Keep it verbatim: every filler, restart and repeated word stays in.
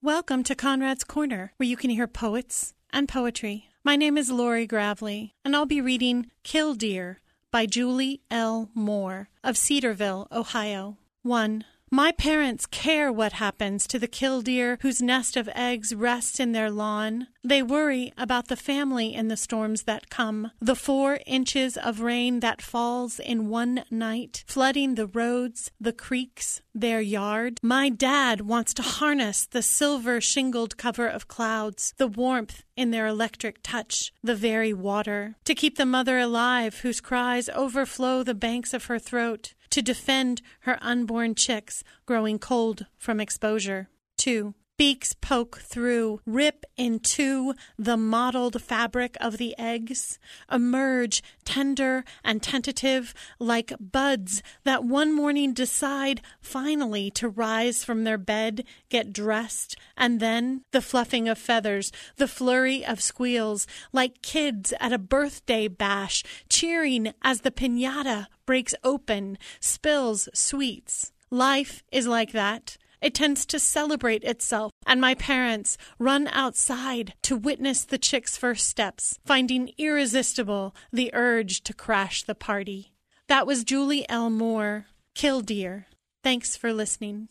Welcome to Conrad's Corner, where you can hear poets and poetry. My name is Lori Gravely, and I'll be reading Killdeer by Julie L. Moore of Cedarville, Ohio. one. My parents care what happens to the killdeer whose nest of eggs rests in their lawn. They worry about the family in the storms that come, the four inches of rain that falls in one night, flooding the roads, the creeks, their yard. My dad wants to harness the silver-shingled cover of clouds, the warmth in their electric touch, the very water, to keep the mother alive whose cries overflow the banks of her throat, to defend her unborn chicks growing cold from exposure. two. Beaks poke through, rip in two the mottled fabric of the eggs, emerge tender and tentative like buds that one morning decide finally to rise from their bed, get dressed, and then the fluffing of feathers, the flurry of squeals, like kids at a birthday bash, cheering as the piñata breaks open, spills sweets. Life is like that. It tends to celebrate itself, and my parents run outside to witness the chicks' first steps, finding irresistible the urge to crash the party. That was Julie L. Moore, Killdeer. Thanks for listening.